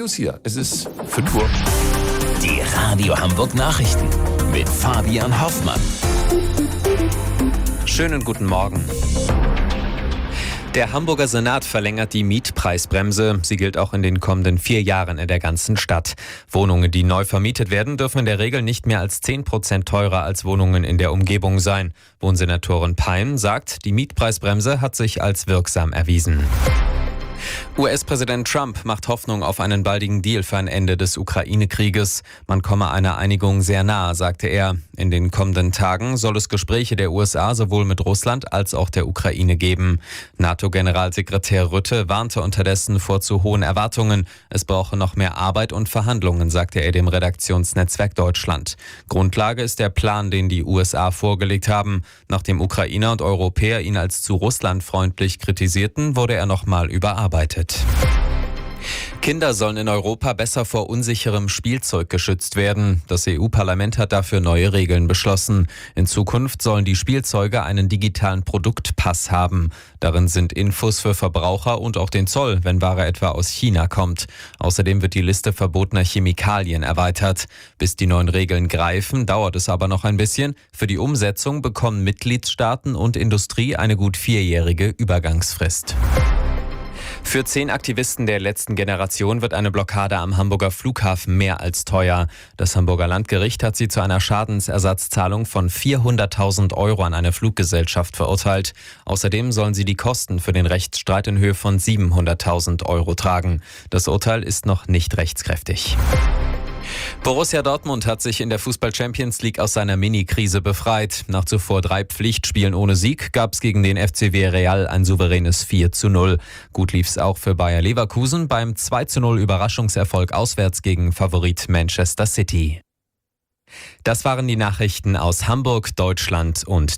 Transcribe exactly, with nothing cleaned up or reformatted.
News hier. Es ist fünf Uhr. Die Radio Hamburg Nachrichten mit Fabian Hoffmann. Schönen guten Morgen. Der Hamburger Senat verlängert die Mietpreisbremse. Sie gilt auch in den kommenden vier Jahren in der ganzen Stadt. Wohnungen, die neu vermietet werden, dürfen in der Regel nicht mehr als zehn Prozent teurer als Wohnungen in der Umgebung sein. Wohnsenatorin Pein sagt, die Mietpreisbremse hat sich als wirksam erwiesen. U S-Präsident Trump macht Hoffnung auf einen baldigen Deal für ein Ende des Ukraine-Krieges. Man komme einer Einigung sehr nahe, sagte er. In den kommenden Tagen soll es Gespräche der U S A sowohl mit Russland als auch der Ukraine geben. NATO-Generalsekretär Rutte warnte unterdessen vor zu hohen Erwartungen. Es brauche noch mehr Arbeit und Verhandlungen, sagte er dem Redaktionsnetzwerk Deutschland. Grundlage ist der Plan, den die U S A vorgelegt haben. Nachdem Ukrainer und Europäer ihn als zu russlandfreundlich kritisierten, wurde er nochmal überarbeitet. Kinder sollen in Europa besser vor unsicherem Spielzeug geschützt werden. Das E U-Parlament hat dafür neue Regeln beschlossen. In Zukunft sollen die Spielzeuge einen digitalen Produktpass haben. Darin sind Infos für Verbraucher und auch den Zoll, wenn Ware etwa aus China kommt. Außerdem wird die Liste verbotener Chemikalien erweitert. Bis die neuen Regeln greifen, dauert es aber noch ein bisschen. Für die Umsetzung bekommen Mitgliedstaaten und Industrie eine gut vierjährige Übergangsfrist. Für zehn Aktivisten der letzten Generation wird eine Blockade am Hamburger Flughafen mehr als teuer. Das Hamburger Landgericht hat sie zu einer Schadensersatzzahlung von vierhunderttausend Euro an eine Fluggesellschaft verurteilt. Außerdem sollen sie die Kosten für den Rechtsstreit in Höhe von siebenhunderttausend Euro tragen. Das Urteil ist noch nicht rechtskräftig. Borussia Dortmund hat sich in der Fußball-Champions League aus seiner Mini-Krise befreit. Nach zuvor drei Pflichtspielen ohne Sieg gab es gegen den F C Villarreal ein souveränes vier zu null. Gut lief's auch für Bayer Leverkusen beim zwei zu null Überraschungserfolg auswärts gegen Favorit Manchester City. Das waren die Nachrichten aus Hamburg, Deutschland und